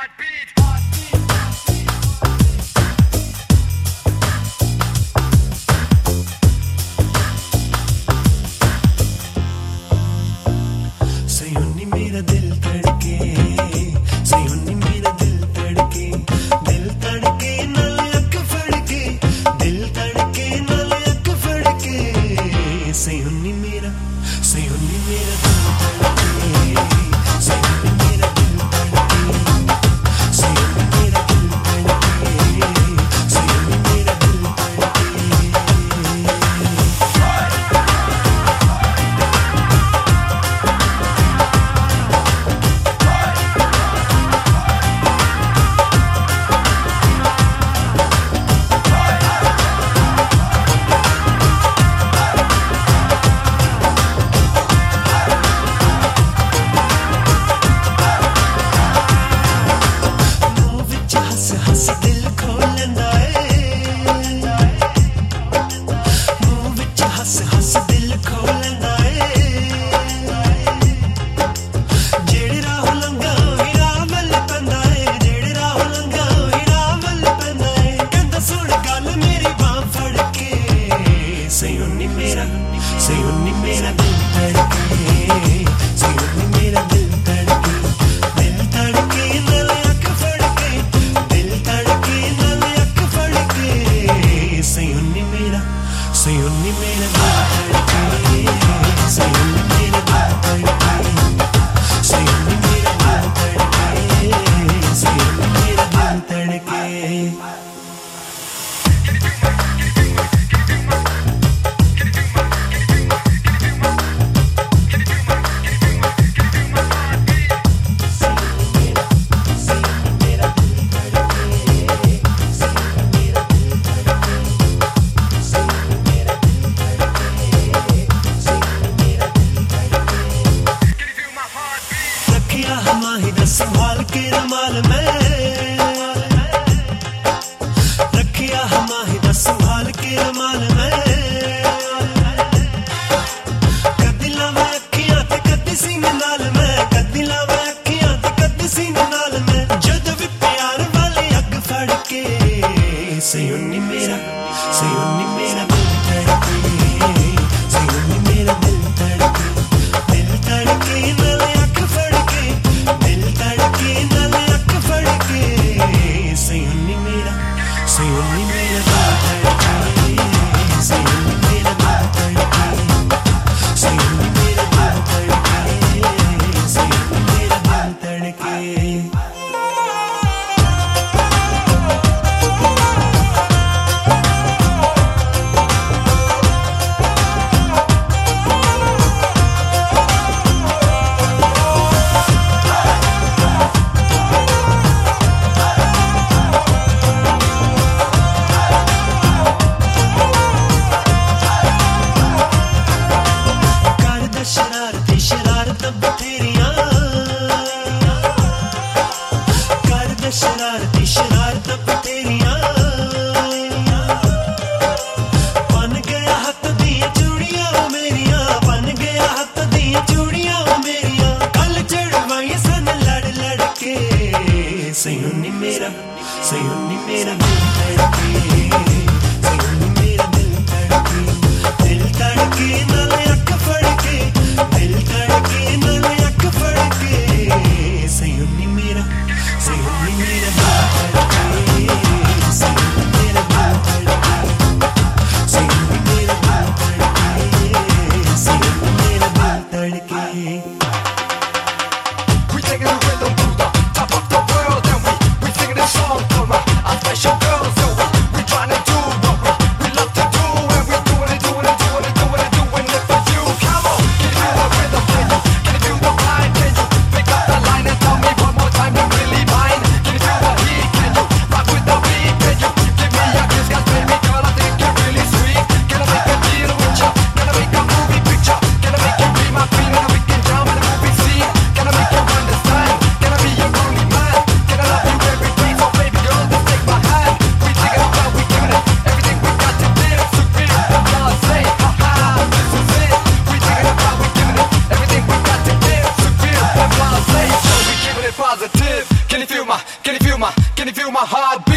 संभाल के रुमाल में रखिया हमारी संभाल के रुमाल में कदी लावे अखियां ते कदी सीने नाल में कदी लावे अखियां ते कदी सीने नाल में जद भी प्यार वाली अग फड़ के सयोनी मेरा दिल धड़के सयोनी मेरा दिल धड़के नाले अख फड़ के दिल धड़के नाले अख फड़ के सयोनी मेरा दिल धड़के सयोनी मेरा दिल धड़के सयोनी मेरा दिल धड़के सयोनी मेरा दिल धड़के शरारत बथेरियां कर दे शरारत बथेरियां बन गया हथ दियां चूड़ियां मेरियां बन गया हथ दियां चूड़ियां मेरियां कल चढ़वाई सन लड़ लड़ के सयोनी मेरा दिल धड़के सयोनी मेरा दिल धड़के नाले अख फड़ के दिल धड़के नाले अख फड़ के सयोनी मेरा दिल धड़के सयोनी मेरा दिल धड़के सयोनी मेरा दिल धड़के सयोनी मेरा दिल धड़के We taking the rhythm to the top of the world and we singing this song for my special girls. So we trying to do what we love to do and we doing it Can you feel my heartbeat?